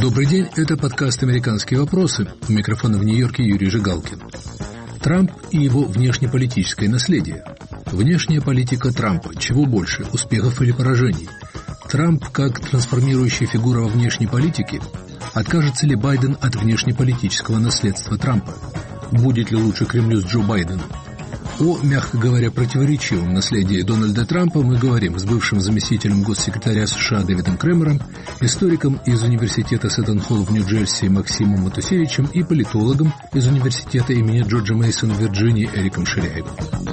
Добрый день, это подкаст «Американские вопросы». У микрофона в Нью-Йорке Юрий Жигалкин. Трамп и его внешнеполитическое наследие. Внешняя политика Трампа. Чего больше, успехов или поражений? Трамп как трансформирующая фигура во внешней политике? Откажется ли Байден от внешнеполитического наследства Трампа? Будет ли лучше Кремлю с Джо Байденом? О, мягко говоря, противоречивом наследии Дональда Трампа мы говорим с бывшим заместителем госсекретаря США Дэвидом Кремером, историком из университета Сеттон-Холл в Нью-Джерси Максимом Матусевичем и политологом из университета имени Джорджа Мейсона в Вирджинии Эриком Ширяевым.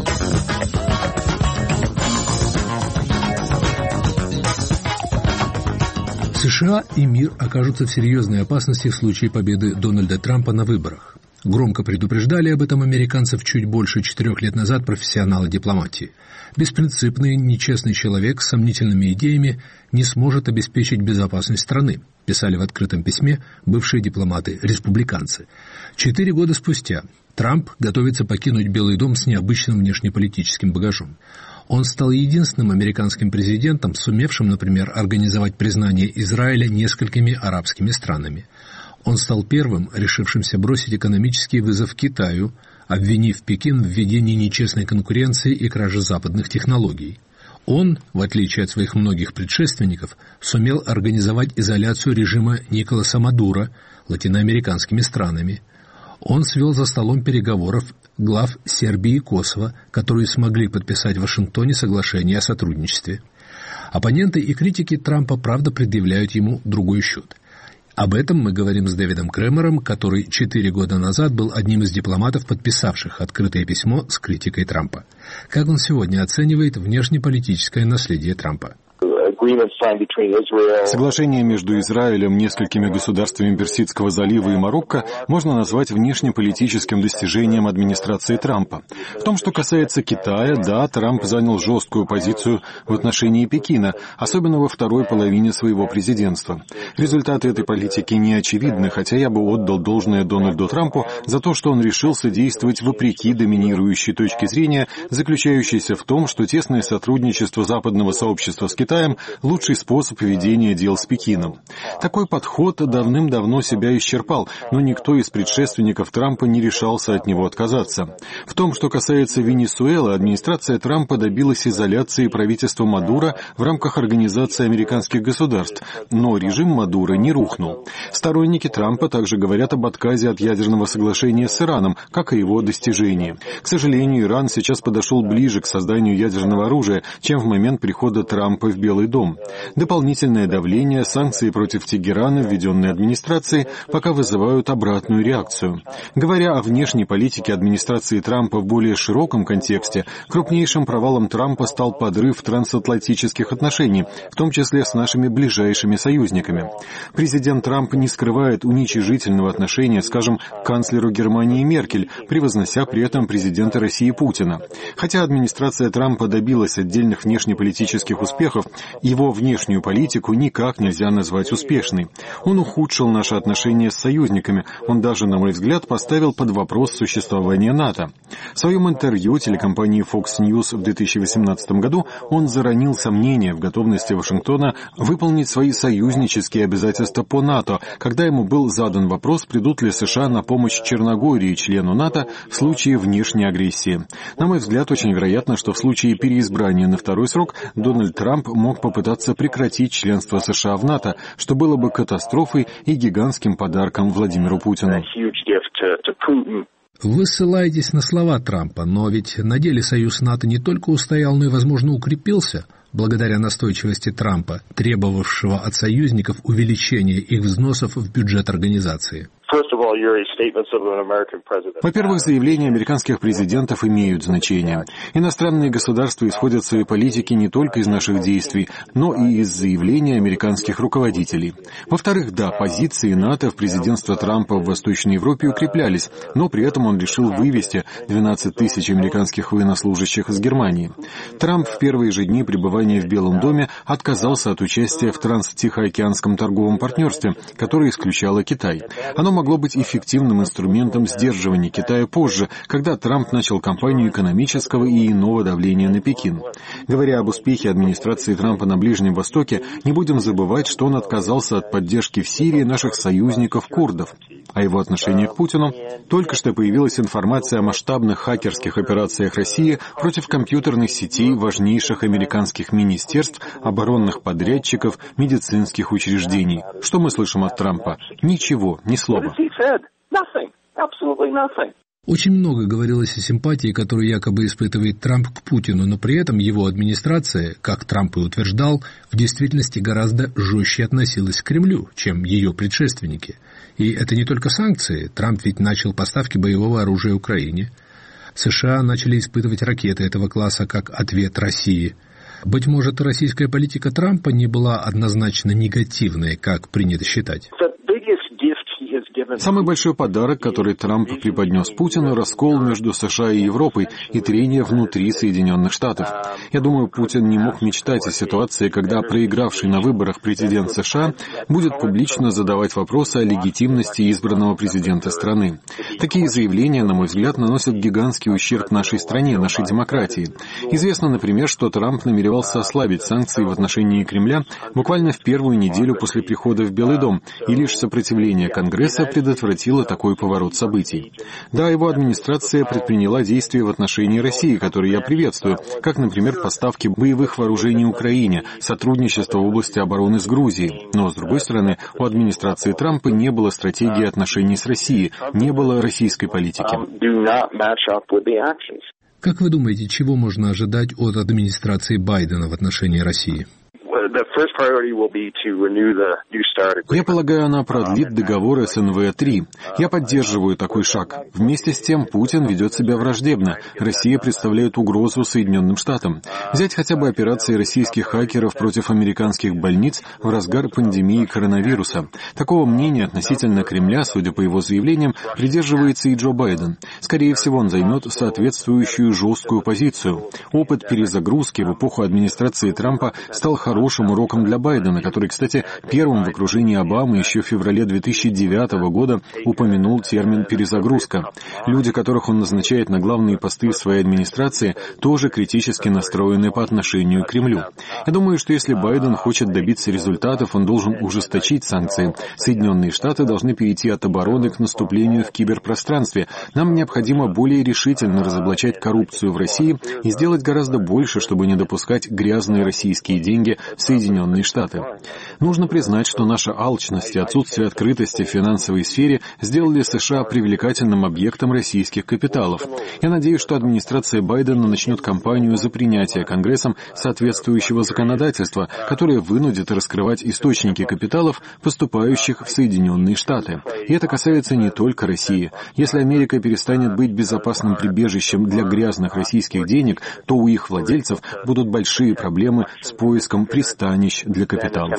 США и мир окажутся в серьезной опасности в случае победы Дональда Трампа на выборах. Громко предупреждали об этом американцев чуть больше 4 лет назад профессионалы дипломатии. Беспринципный, нечестный человек с сомнительными идеями не сможет обеспечить безопасность страны, писали в открытом письме бывшие дипломаты-республиканцы. 4 года спустя Трамп готовится покинуть Белый дом с необычным внешнеполитическим багажом. Он стал единственным американским президентом, сумевшим, например, организовать признание Израиля несколькими арабскими странами. Он стал первым, решившимся бросить экономический вызов Китаю, обвинив Пекин в введении нечестной конкуренции и краже западных технологий. Он, в отличие от своих многих предшественников, сумел организовать изоляцию режима Николаса Мадуро латиноамериканскими странами. Он свел за столом переговоров глав Сербии и Косово, которые смогли подписать в Вашингтоне соглашение о сотрудничестве. Оппоненты и критики Трампа, правда, предъявляют ему другой счет. Об этом мы говорим с Дэвидом Кремером, который 4 года назад был одним из дипломатов, подписавших открытое письмо с критикой Трампа. Как он сегодня оценивает внешнеполитическое наследие Трампа? Соглашение между Израилем, несколькими государствами Персидского залива и Марокко можно назвать внешнеполитическим достижением администрации Трампа. В том, что касается Китая, да, Трамп занял жесткую позицию в отношении Пекина, особенно во второй половине своего президентства. Результаты этой политики не очевидны, хотя я бы отдал должное Дональду Трампу за то, что он решился действовать вопреки доминирующей точке зрения, заключающейся в том, что тесное сотрудничество западного сообщества с Китаем – лучший способ ведения дел с Пекином. Такой подход давным-давно себя исчерпал, но никто из предшественников Трампа не решался от него отказаться. В том, что касается Венесуэлы, администрация Трампа добилась изоляции правительства Мадуро в рамках Организации американских государств, но режим Мадуро не рухнул. Сторонники Трампа также говорят об отказе от ядерного соглашения с Ираном, как и его достижении. К сожалению, Иран сейчас подошел ближе к созданию ядерного оружия, чем в момент прихода Трампа в Белый дом. Дополнительное давление, санкции против Тегерана, введенные администрацией, пока вызывают обратную реакцию. Говоря о внешней политике администрации Трампа в более широком контексте, крупнейшим провалом Трампа стал подрыв трансатлантических отношений, в том числе с нашими ближайшими союзниками. Президент Трамп не скрывает уничижительного отношения, скажем, к канцлеру Германии Меркель, превознося при этом президента России Путина. Хотя администрация Трампа добилась отдельных внешнеполитических успехов, его внешнюю политику никак нельзя назвать успешной. Он ухудшил наши отношения с союзниками. Он даже, на мой взгляд, поставил под вопрос существование НАТО. В своем интервью телекомпании Fox News в 2018 году он заронил сомнения в готовности Вашингтона выполнить свои союзнические обязательства по НАТО, когда ему был задан вопрос, придут ли США на помощь Черногории, члену НАТО, в случае внешней агрессии. На мой взгляд, очень вероятно, что в случае переизбрания на второй срок Дональд Трамп мог попытаться прекратить членство США в НАТО, что было бы катастрофой и гигантским подарком Владимиру Путину. Вы ссылаетесь на слова Трампа, но ведь на деле союз НАТО не только устоял, но и, возможно, укрепился, благодаря настойчивости Трампа, требовавшего от союзников увеличения их взносов в бюджет организации. Во-первых, заявления американских президентов имеют значение. Иностранные государства исходят в своей политике не только из наших действий, но и из заявлений американских руководителей. Во-вторых, да, позиции НАТО в президентство Трампа в Восточной Европе укреплялись, но при этом он решил вывести 12 тысяч американских военнослужащих из Германии. Трамп в первые же дни пребывания в Белом доме отказался от участия в Транс-Тихоокеанском торговом партнерстве, которое исключало Китай. Оно могло быть стать эффективным инструментом сдерживания Китая позже, когда Трамп начал кампанию экономического и иного давления на Пекин. Говоря об успехе администрации Трампа на Ближнем Востоке, не будем забывать, что он отказался от поддержки в Сирии наших союзников-курдов. О его отношении к Путину только что появилась информация о масштабных хакерских операциях России против компьютерных сетей важнейших американских министерств, оборонных подрядчиков, медицинских учреждений. Что мы слышим от Трампа? Ничего, ни слова. Очень много говорилось о симпатии, которую якобы испытывает Трамп к Путину, но при этом его администрация, как Трамп и утверждал, в действительности гораздо жестче относилась к Кремлю, чем ее предшественники. И это не только санкции. Трамп ведь начал поставки боевого оружия Украине. США начали испытывать ракеты этого класса как ответ России. Быть может, российская политика Трампа не была однозначно негативной, как принято считать. Самый большой подарок, который Трамп преподнес Путину, раскол между США и Европой и трение внутри Соединенных Штатов. Я думаю, Путин не мог мечтать о ситуации, когда проигравший на выборах президент США будет публично задавать вопросы о легитимности избранного президента страны. Такие заявления, на мой взгляд, наносят гигантский ущерб нашей стране, нашей демократии. Известно, например, что Трамп намеревался ослабить санкции в отношении Кремля буквально в первую неделю после прихода в Белый дом, и лишь сопротивление Конгресса предотвратило такой поворот событий. Да, его администрация предприняла действия в отношении России, которые я приветствую, как, например, поставки боевых вооружений Украине, сотрудничество в области обороны с Грузией. Но, с другой стороны, у администрации Трампа не было стратегии отношений с Россией, не было российской политики. Как вы думаете, чего можно ожидать от администрации Байдена в отношении России? Я полагаю, она продлит договор СНВ-3. Я поддерживаю такой шаг. Вместе с тем, Путин ведет себя враждебно. Россия представляет угрозу Соединенным Штатам. Взять хотя бы операции российских хакеров против американских больниц в разгар пандемии коронавируса. Такого мнения относительно Кремля, судя по его заявлениям, придерживается и Джо Байден. Скорее всего, он займет соответствующую жесткую позицию. Опыт перезагрузки в эпоху администрации Трампа стал хорошим уроком для Байдена, который, кстати, первым в окружении Обамы еще в феврале 2009 года упомянул термин «перезагрузка». Люди, которых он назначает на главные посты в своей администрации, тоже критически настроены по отношению к Кремлю. Я думаю, что если Байден хочет добиться результатов, он должен ужесточить санкции. Соединенные Штаты должны перейти от обороны к наступлению в киберпространстве. Нам необходимо более решительно разоблачать коррупцию в России и сделать гораздо больше, чтобы не допускать грязные российские деньги в Соединенные Штаты. Нужно признать, что наша алчность и отсутствие открытости в финансовой сфере сделали США привлекательным объектом российских капиталов. Я надеюсь, что администрация Байдена начнет кампанию за принятие Конгрессом соответствующего законодательства, которое вынудит раскрывать источники капиталов, поступающих в Соединенные Штаты. И это касается не только России. Если Америка перестанет быть безопасным прибежищем для грязных российских денег, то у их владельцев будут большие проблемы с поиском пристанищ для капиталов.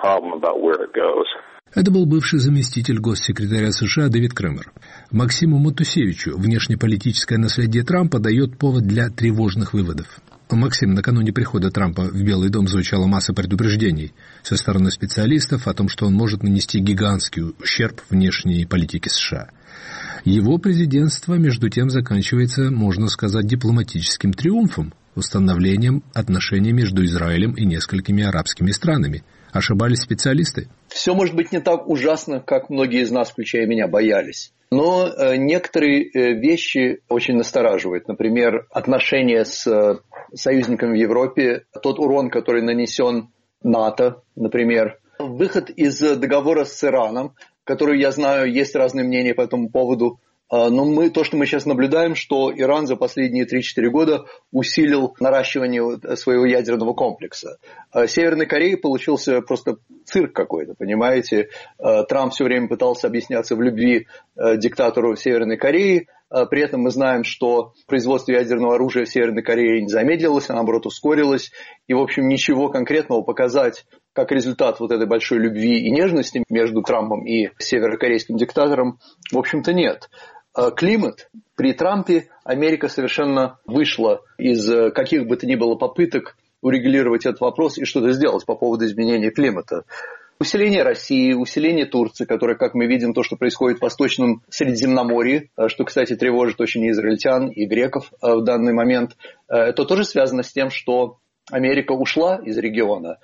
Это был бывший заместитель госсекретаря США Дэвид Кремер. Максиму Матусевичу внешнеполитическое наследие Трампа дает повод для тревожных выводов. Максим, накануне прихода Трампа в Белый дом звучала масса предупреждений со стороны специалистов о том, что он может нанести гигантский ущерб внешней политике США. Его президентство, между тем, заканчивается, можно сказать, дипломатическим триумфом, установлением отношений между Израилем и несколькими арабскими странами. Ошибались специалисты? Все может быть не так ужасно, как многие из нас, включая меня, боялись. Но некоторые вещи очень настораживают. Например, отношения с союзниками в Европе, тот урон, который нанесен НАТО, например. Выход из договора с Ираном, который, я знаю, есть разные мнения по этому поводу. Но то, что мы сейчас наблюдаем, что Иран за последние 3-4 года усилил наращивание своего ядерного комплекса. Северной Корее получился просто цирк какой-то, понимаете. Трамп все время пытался объясняться в любви диктатору Северной Кореи. При этом мы знаем, что производство ядерного оружия в Северной Корее не замедлилось, а наоборот ускорилось. И, в общем, ничего конкретного показать как результат вот этой большой любви и нежности между Трампом и северокорейским диктатором, в общем-то, нет. Климат. При Трампе Америка совершенно вышла из каких бы то ни было попыток урегулировать этот вопрос и что-то сделать по поводу изменения климата. Усиление России, усиление Турции, которое, как мы видим, то, что происходит в Восточном Средиземноморье, что, кстати, тревожит очень и израильтян, и греков в данный момент, это тоже связано с тем, что Америка ушла из региона.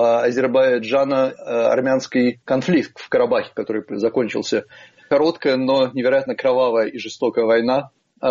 Азербайджано-армянский конфликт в Карабахе, который закончился, короткая, но невероятно кровавая и жестокая война,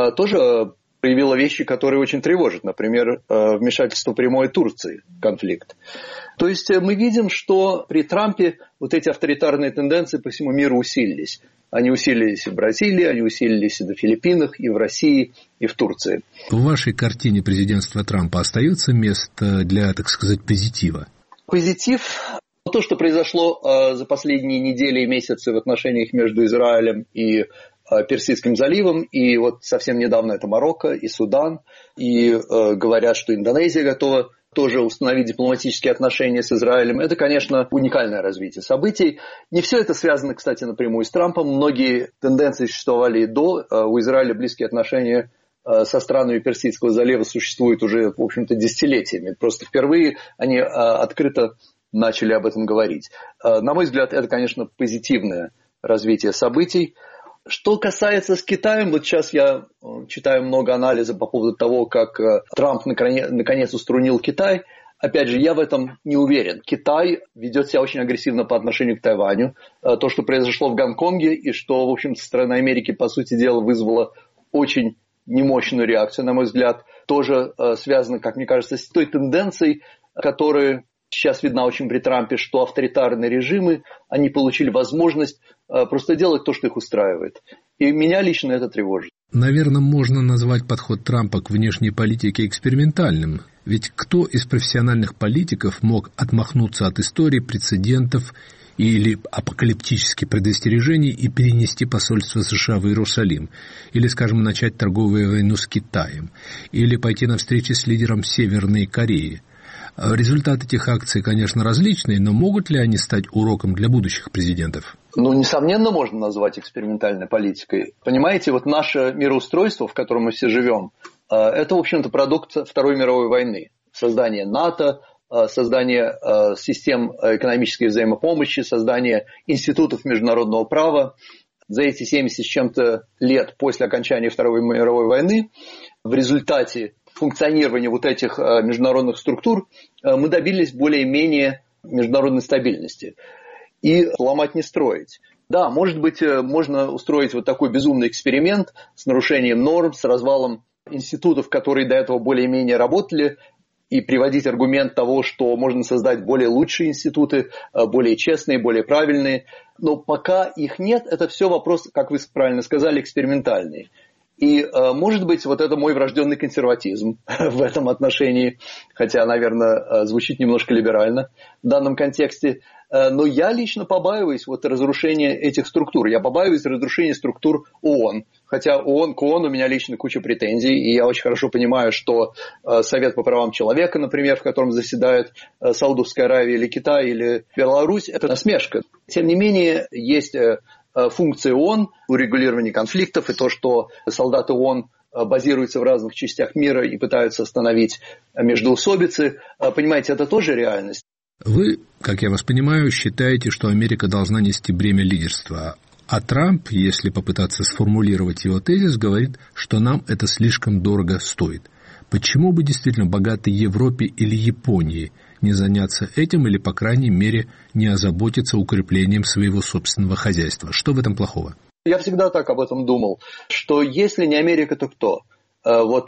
тоже проявила вещи, которые очень тревожат. Например, вмешательство прямое Турции в конфликт. То есть мы видим, что при Трампе вот эти авторитарные тенденции по всему миру усилились. Они усилились и в Бразилии, они усилились и на Филиппинах, и в России, и в Турции. В вашей картине президентства Трампа остается место для, так сказать, позитива? Позитив. То, что произошло за последние недели и месяцы в отношениях между Израилем и Персидским заливом, и вот совсем недавно это Марокко и Судан, и говорят, что Индонезия готова тоже установить дипломатические отношения с Израилем. Это, конечно, уникальное развитие событий. Не все это связано, кстати, напрямую с Трампом. Многие тенденции существовали и до. У Израиля близкие отношения со странами Персидского залива существуют уже, в общем-то, десятилетиями. Просто впервые они открыто начали об этом говорить. На мой взгляд, это, конечно, позитивное развитие событий. Что касается с Китаем, вот сейчас я читаю много анализа по поводу того, как Трамп наконец уструнил Китай. Опять же, я в этом не уверен. Китай ведет себя очень агрессивно по отношению к Тайваню. То, что произошло в Гонконге и что, в общем-то, со стороны Америки, по сути дела, вызвало очень немощную реакцию, на мой взгляд, тоже связано, как мне кажется, с той тенденцией, которая сейчас видна очень при Трампе, что авторитарные режимы, они получили возможность просто делать то, что их устраивает. И меня лично это тревожит. Наверное, можно назвать подход Трампа к внешней политике экспериментальным. Ведь кто из профессиональных политиков мог отмахнуться от истории, прецедентов или апокалиптических предостережений и перенести посольство США в Иерусалим? Или, скажем, начать торговую войну с Китаем? Или пойти на встречи с лидером Северной Кореи? Результаты этих акций, конечно, различные, но могут ли они стать уроком для будущих президентов? Несомненно, можно назвать экспериментальной политикой. Понимаете, вот наше мироустройство, в котором мы все живем, это, в общем-то, продукт Второй мировой войны. Создание НАТО, создание систем экономической взаимопомощи, создание институтов международного права. За эти 70 с чем-то лет после окончания Второй мировой войны в результате функционирования вот этих международных структур мы добились более-менее международной стабильности. И ломать не строить. Да, может быть, можно устроить вот такой безумный эксперимент с нарушением норм, с развалом институтов, которые до этого более-менее работали, и приводить аргумент того, что можно создать более лучшие институты, более честные, более правильные. Но пока их нет, это все вопрос, как вы правильно сказали, экспериментальный. И, может быть, вот это мой врожденный консерватизм в этом отношении, хотя, наверное, звучит немножко либерально в данном контексте. Но я лично побаиваюсь вот разрушения этих структур. Я побаиваюсь разрушения структур ООН. Хотя к ООН у меня лично куча претензий. И я очень хорошо понимаю, что Совет по правам человека, например, в котором заседает Саудовская Аравия или Китай или Беларусь, это насмешка. Тем не менее, есть функции ООН, урегулирование конфликтов и то, что солдаты ООН базируются в разных частях мира и пытаются остановить междоусобицы. Понимаете, это тоже реальность. Вы, как я вас понимаю, считаете, что Америка должна нести бремя лидерства. А Трамп, если попытаться сформулировать его тезис, говорит, что нам это слишком дорого стоит. Почему бы действительно богатой Европе или Японии не заняться этим или, по крайней мере, не озаботиться укреплением своего собственного хозяйства? Что в этом плохого? Я всегда так об этом думал, что если не Америка, то кто? Вот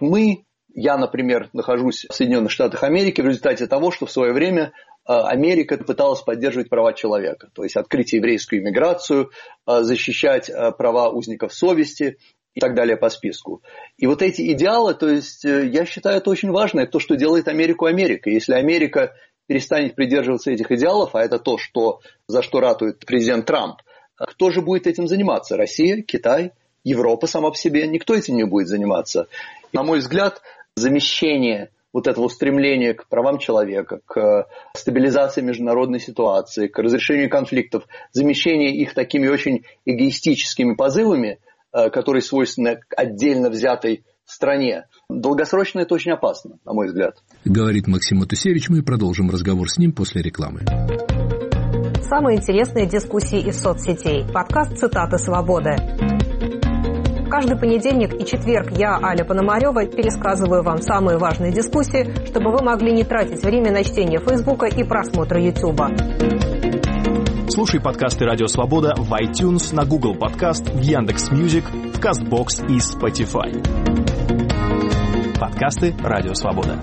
я, например, нахожусь в Соединенных Штатах Америки в результате того, что в свое время Америка пыталась поддерживать права человека, то есть открыть еврейскую иммиграцию, защищать права узников совести и так далее по списку. И вот эти идеалы, то есть я считаю, это очень важно, это то, что делает Америку Америкой. Если Америка перестанет придерживаться этих идеалов, а это то, за что ратует президент Трамп, кто же будет этим заниматься? Россия, Китай, Европа сама по себе? Никто этим не будет заниматься. На мой взгляд, замещение вот этого стремления к правам человека, к стабилизации международной ситуации, к разрешению конфликтов, замещение их такими очень эгоистическими позывами, которые свойственны отдельно взятой стране, долгосрочно это очень опасно, на мой взгляд. Говорит Максим Матусевич, мы продолжим разговор с ним после рекламы. самые интересные дискуссии из соцсетей. Подкаст «Цитаты свободы». Каждый понедельник и четверг я, Аля Пономарева, пересказываю вам самые важные дискуссии, чтобы вы могли не тратить время на чтение Фейсбука и просмотра Ютуба. Слушай подкасты «Радио Свобода» в iTunes, на Google Подкаст, в Яндекс.Мьюзик, в Кастбокс и Spotify. Подкасты «Радио Свобода».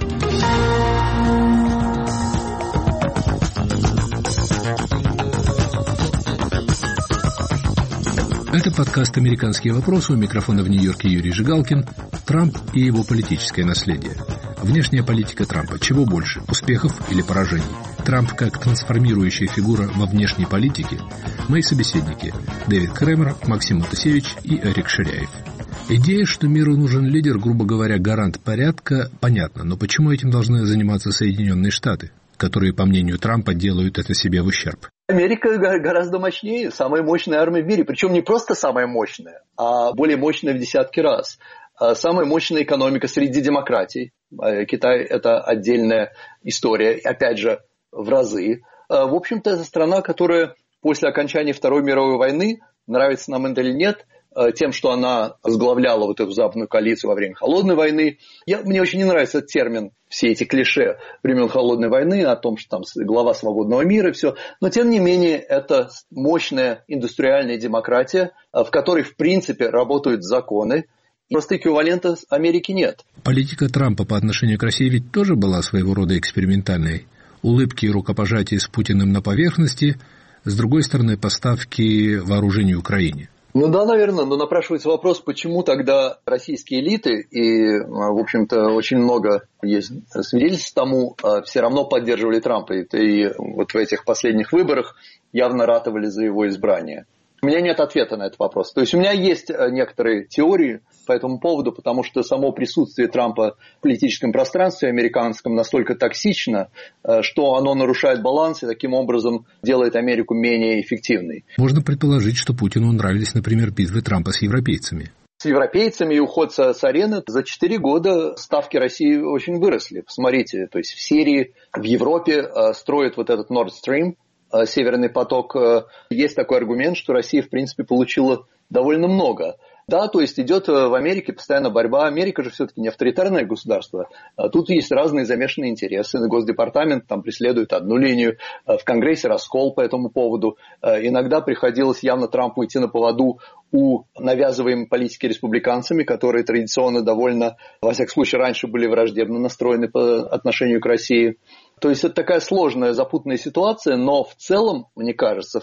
Это подкаст «Американские вопросы». У микрофона в Нью-Йорке Юрий Жигалкин. Трамп и его политическое наследие. Внешняя политика Трампа. Чего больше, успехов или поражений? Трамп как трансформирующая фигура во внешней политике. Мои собеседники – Дэвид Кремер, Максим Матусевич и Эрик Ширяев. Идея, что миру нужен лидер, грубо говоря, гарант порядка, понятна. Но почему этим должны заниматься Соединенные Штаты, которые, по мнению Трампа, делают это себе в ущерб? Америка гораздо мощнее, самая мощная армия в мире. Причем не просто самая мощная, а более мощная в десятки раз. Самая мощная экономика среди демократий. Китай – это отдельная история, опять же, в разы. В общем-то, это страна, которая после окончания Второй мировой войны, нравится нам это или нет, тем, что она возглавляла вот эту западную коалицию во время Холодной войны. Мне очень не нравится этот термин, все эти клише времен Холодной войны о том, что там глава свободного мира и все. Но, тем не менее, это мощная индустриальная демократия, в которой, в принципе, работают законы. Просто эквивалента Америки нет. Политика Трампа по отношению к России ведь тоже была своего рода экспериментальной. Улыбки и рукопожатия с Путиным на поверхности, с другой стороны, поставки вооружений Украине. Ну да, наверное, но напрашивается вопрос, почему тогда российские элиты, и, в общем-то, очень много есть свидетельств тому, все равно поддерживали Трампа, и вот в этих последних выборах явно ратовали за его избрание. У меня нет ответа на этот вопрос. То есть у меня есть некоторые теории по этому поводу, потому что само присутствие Трампа в политическом пространстве американском настолько токсично, что оно нарушает баланс и таким образом делает Америку менее эффективной. Можно предположить, что Путину нравились, например, битвы Трампа с европейцами. С европейцами и уход с арены за 4 года ставки России очень выросли. Посмотрите, то есть в Сирии, в Европе строят вот этот Nord Stream, Северный поток. Есть такой аргумент, что Россия, в принципе, получила довольно много. Да, то есть идет в Америке постоянно борьба. Америка же все-таки не авторитарное государство. Тут есть разные замешанные интересы. Госдепартамент там преследует одну линию. В Конгрессе раскол по этому поводу. Иногда приходилось явно Трампу идти на поводу у навязываемой политики республиканцами, которые традиционно довольно, во всяком случае, раньше были враждебно настроены по отношению к России. То есть это такая сложная, запутанная ситуация, но в целом, мне кажется,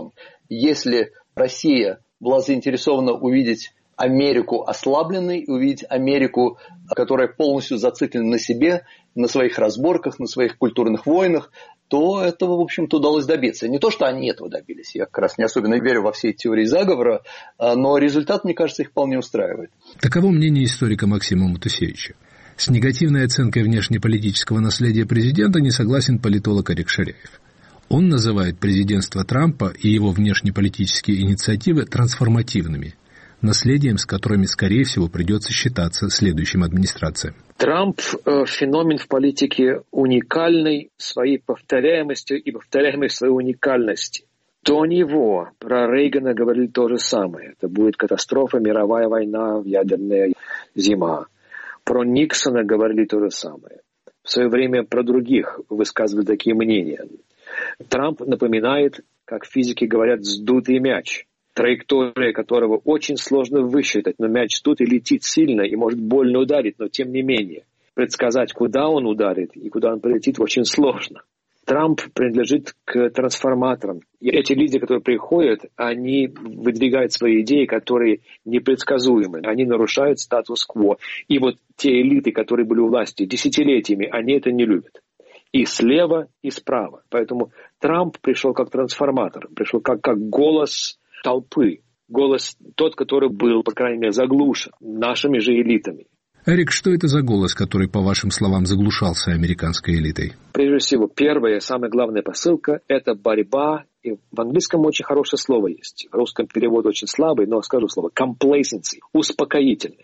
если Россия была заинтересована увидеть Америку ослабленной, увидеть Америку, которая полностью зациклена на себе, на своих разборках, на своих культурных войнах, то этого, в общем-то, удалось добиться. Не то, что они этого добились, я как раз не особенно верю во все эти теории заговора, но результат, мне кажется, их вполне устраивает. Таково мнение историка Максима Матусевича. С негативной оценкой внешнеполитического наследия президента не согласен политолог Эрик Ширяев. Он называет президентство Трампа и его внешнеполитические инициативы трансформативными, наследием, с которыми, скорее всего, придется считаться следующим администрациям. Трамп – феномен в политике уникальный своей повторяемостью и повторяемой своей уникальности. До него про Рейгана говорили то же самое. Это будет катастрофа, мировая война, ядерная зима. Про Никсона говорили то же самое. В свое время про других высказывали такие мнения. Трамп напоминает, как физики говорят, сдутый мяч, траектория которого очень сложно высчитать, но мяч тут и летит сильно и может больно ударить, но тем не менее. Предсказать, куда он ударит и куда он полетит, очень сложно. Трамп принадлежит к трансформаторам. И эти лидеры, которые приходят, они выдвигают свои идеи, которые непредсказуемы. Они нарушают статус-кво. И вот те элиты, которые были у власти десятилетиями, они это не любят. И слева, и справа. Поэтому Трамп пришел как трансформатор, пришел как голос толпы. Голос тот, который был, по крайней мере, заглушен нашими же элитами. Эрик, что это за голос, который, по вашим словам, заглушался американской элитой? Прежде всего, первая, самая главная посылка – это борьба. И в английском очень хорошее слово есть. В русском перевод очень слабый, но скажу слово – complacency, успокоительность.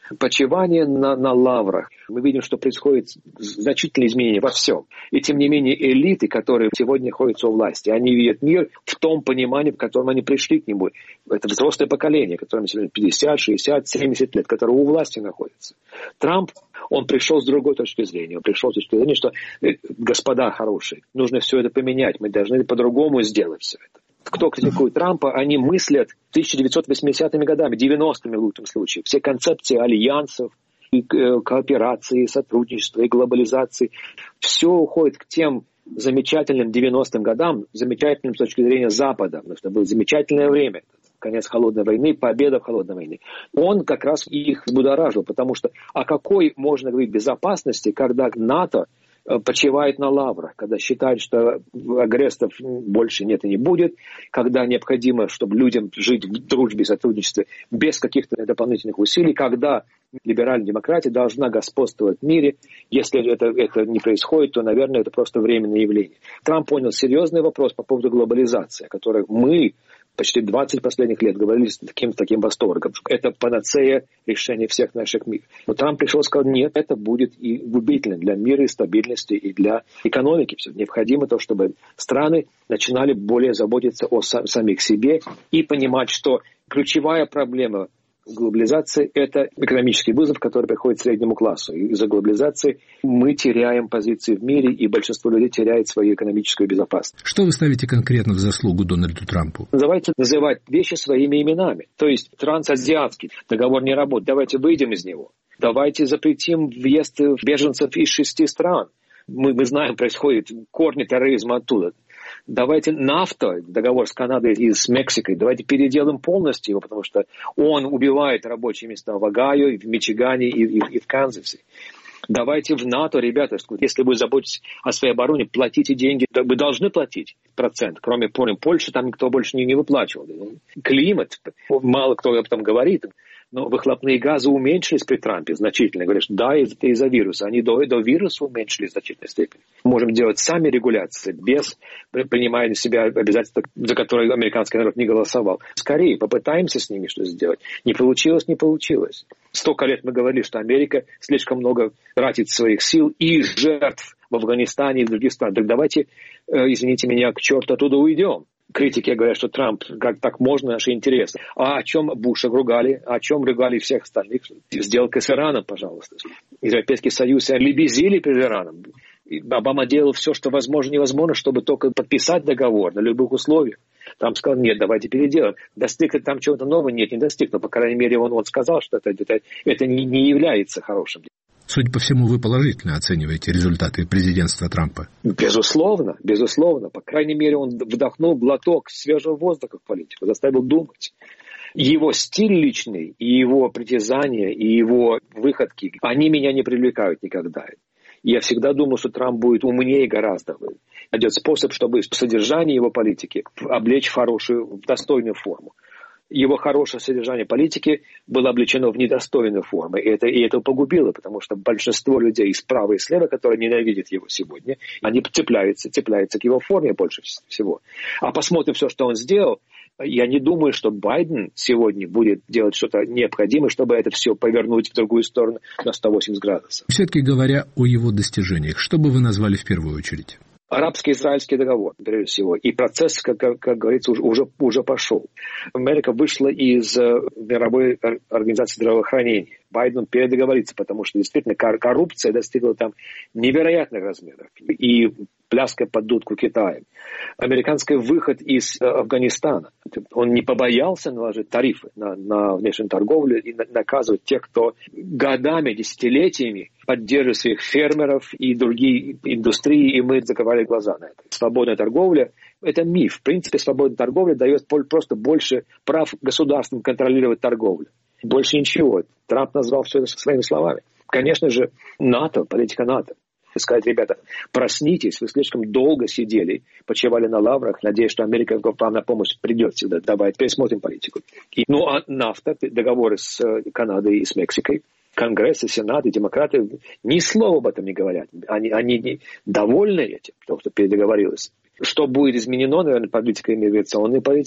Почивание на лаврах. Мы видим, что происходит значительные изменения во всем. И тем не менее элиты, которые сегодня находятся у власти, они видят мир в том понимании, в котором они пришли к нему. Это взрослое поколение, которым сегодня 50, 60, 70 лет, которое у власти находится. Трамп, он пришел с другой точки зрения. Он пришел с точки зрения, что, господа хорошие, нужно все это поменять. Мы должны по-другому сделать все это. Кто критикует Трампа, они мыслят 1980-ми годами, 90-ми в лучшем случае. Все концепции альянсов, и кооперации, и сотрудничества, и глобализации. Все уходит к тем замечательным 90-м годам, замечательным с точки зрения Запада, потому что было замечательное время. Конец холодной войны, победа в холодной войне. Он как раз их взбудоражил, потому что о какой можно говорить безопасности, когда НАТО почивает на лаврах, когда считает, что агрессоров больше нет и не будет, когда необходимо, чтобы людям жить в дружбе и сотрудничестве без каких-то дополнительных усилий, когда либеральная демократия должна господствовать в мире. Если это не происходит, то, наверное, это просто временное явление. Трамп понял серьезный вопрос по поводу глобализации, о которой мы почти 20 последних лет говорили с таким восторгом. Это панацея решения всех наших миров. Но Трамп пришел и сказал, нет, это будет и губительно для мира и стабильности, и для экономики. Все необходимо то, чтобы страны начинали более заботиться о самих себе и понимать, что ключевая проблема глобализации – это экономический вызов, который приходит среднему классу. И из-за глобализации мы теряем позиции в мире, и большинство людей теряет свою экономическую безопасность. Что вы ставите конкретно в заслугу Дональду Трампу? Давайте называть вещи своими именами. То есть трансазиатский договор не работает. Давайте выйдем из него. Давайте запретим въезд беженцев из 6 стран. Мы знаем, происходит корни терроризма оттуда. Давайте нафта, договор с Канадой и с Мексикой, давайте переделаем полностью его, потому что он убивает рабочие места в Огайо, в Мичигане и в Канзасе. Давайте в НАТО, ребята, если вы заботитесь о своей обороне, платите деньги, вы должны платить процент. Кроме Польши, там никто больше не выплачивал. Климат, мало кто об этом говорит. Но выхлопные газы уменьшились при Трампе значительно. Говорят, что да, это из-за вируса. Они до вируса уменьшились в значительной степени. Можем делать сами регуляции, без принимая на себя обязательства, за которые американский народ не голосовал. Скорее, попытаемся с ними что-то сделать. Не получилось, не получилось. Столько лет мы говорили, что Америка слишком много тратит своих сил и жертв в Афганистане и в других странах. Так давайте, извините меня, к черту оттуда уйдем. Критики говорят, что Трамп, как так можно, наши интересы. А о чем Буша ругали? О чем ругали всех остальных? Сделка с Ираном, пожалуйста. Европейский Союз лебезили перед Ираном. Обама делал все, что возможно и невозможно, чтобы только подписать договор на любых условиях. Трамп сказал, нет, давайте переделаем. Достиг ли там чего-то нового? Нет, не достиг. Но, по крайней мере, он сказал, что это не является хорошим. Судя по всему, вы положительно оцениваете результаты президентства Трампа. Безусловно, безусловно. По крайней мере, он вдохнул глоток свежего воздуха в политику, заставил думать. Его стиль личный, и его притязания, и его выходки, они меня не привлекают никогда. Я всегда думал, что Трамп будет умнее гораздо. Найдет способ, чтобы содержание его политики облечь в хорошую, в достойную форму. Его хорошее содержание политики было облечено в недостойную форму. И это погубило, потому что большинство людей справа и слева, которые ненавидят его сегодня, они цепляются к его форме больше всего. А посмотрим все, что он сделал. Я не думаю, что Байден сегодня будет делать что-то необходимое, чтобы это все повернуть в другую сторону на 180 градусов. Все-таки говоря о его достижениях, что бы вы назвали в первую очередь? Арабско-израильский договор, прежде всего. И процесс, как говорится, уже пошел. Америка вышла из мировой организации здравоохранения. Байден передоговорится, потому что действительно коррупция достигла там невероятных размеров. И пляска под дудку Китая. Американский выход из Афганистана. Он не побоялся наложить тарифы на внешнюю торговлю и наказывать тех, кто годами, десятилетиями поддерживает своих фермеров и другие индустрии, и мы закрывали глаза на это. Свободная торговля – это миф. В принципе, свободная торговля дает просто больше прав государствам контролировать торговлю. Больше ничего. Трамп назвал все это своими словами. Конечно же, НАТО, политика НАТО. Сказать, ребята, проснитесь, вы слишком долго сидели, почивали на лаврах, надеясь, что Америка вам на помощь придет сюда. Давайте пересмотрим политику. А нафта, договоры с Канадой и с Мексикой, Конгресс и Сенат и демократы ни слова об этом не говорят. Они довольны этим, что передоговорилось. Что будет изменено, наверное, политика, иммиграционная политика.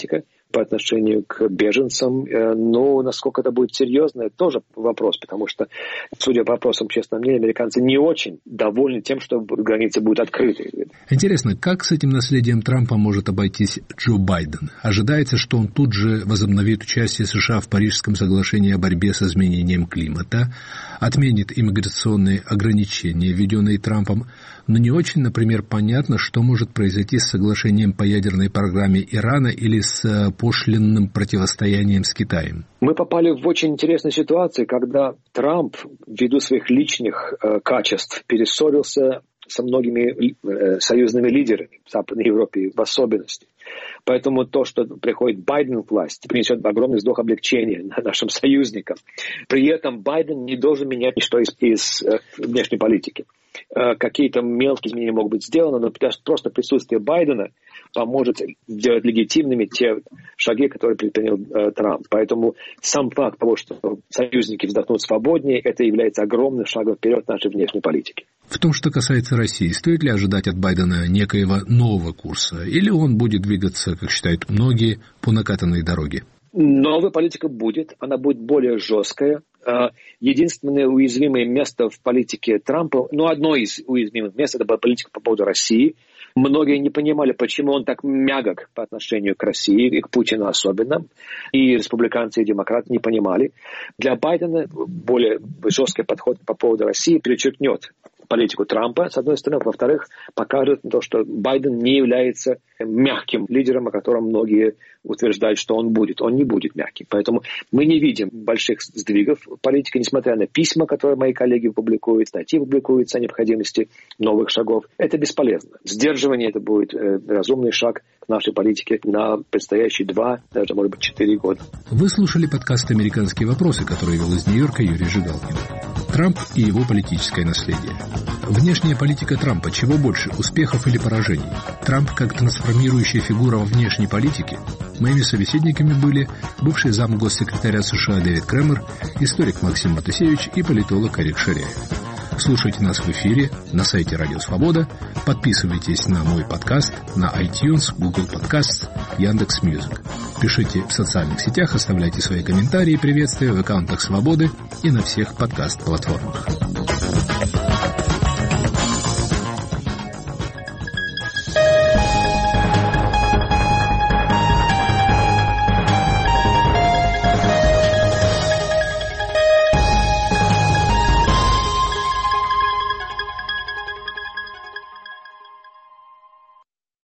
по отношению к беженцам. Но насколько это будет серьезно, это тоже вопрос, потому что, судя по вопросам общественного мнения, американцы не очень довольны тем, что границы будут открыты. Интересно, как с этим наследием Трампа может обойтись Джо Байден? Ожидается, что он тут же возобновит участие США в Парижском соглашении о борьбе с изменением климата, отменит иммиграционные ограничения, введенные Трампом, но не очень, например, понятно, что может произойти с соглашением по ядерной программе Ирана или с пошлинным противостоянием с Китаем. Мы попали в очень интересную ситуацию, когда Трамп, ввиду своих личных качеств, перессорился со многими союзными лидерами в Западной Европе в особенности. Поэтому то, что приходит Байден к власти, принесет огромный вздох облегчения нашим союзникам. При этом Байден не должен менять ничто из внешней политики. Какие-то мелкие изменения могут быть сделаны, но просто присутствие Байдена поможет сделать легитимными те шаги, которые предпринял Трамп. Поэтому сам факт того, что союзники вздохнут свободнее, это является огромным шагом вперед нашей внешней политики. В том, что касается России, стоит ли ожидать от Байдена некоего нового курса? Или он будет двигаться, как считают многие, по накатанной дороге? Новая политика будет, она будет более жесткая. Единственное уязвимое место в политике Трампа, одно из уязвимых мест, это была политика по поводу России. Многие не понимали, почему он так мягок по отношению к России, и к Путину особенно. И республиканцы, и демократы не понимали. Для Байдена более жесткий подход по поводу России перечеркнет политику Трампа, с одной стороны. Во-вторых, покажет то, что Байден не является мягким лидером, о котором многие утверждают, что он будет. Он не будет мягким. Поэтому мы не видим больших сдвигов в политике, несмотря на письма, которые мои коллеги публикуют, статьи публикуются о необходимости новых шагов. Это бесполезно. Сдерживание — это будет разумный шаг к нашей политике на предстоящие 2, даже, может быть, 4 года. Вы слушали подкаст «Американские вопросы», который вел из Нью-Йорка Юрий Жигалкин. Трамп и его политическое наследие. Внешняя политика Трампа. Чего больше, успехов или поражений? Трамп как трансформирующая фигура во внешней политике? Моими собеседниками были бывший зам госсекретаря США Дэвид Кремер, историк Максим Матусевич и политолог Арик Ширяев. Слушайте нас в эфире на сайте Радио Свобода, подписывайтесь на мой подкаст на iTunes, Google Podcasts, Яндекс.Мьюзик. Пишите в социальных сетях, оставляйте свои комментарии и приветствия в аккаунтах Свободы и на всех подкаст-платформах.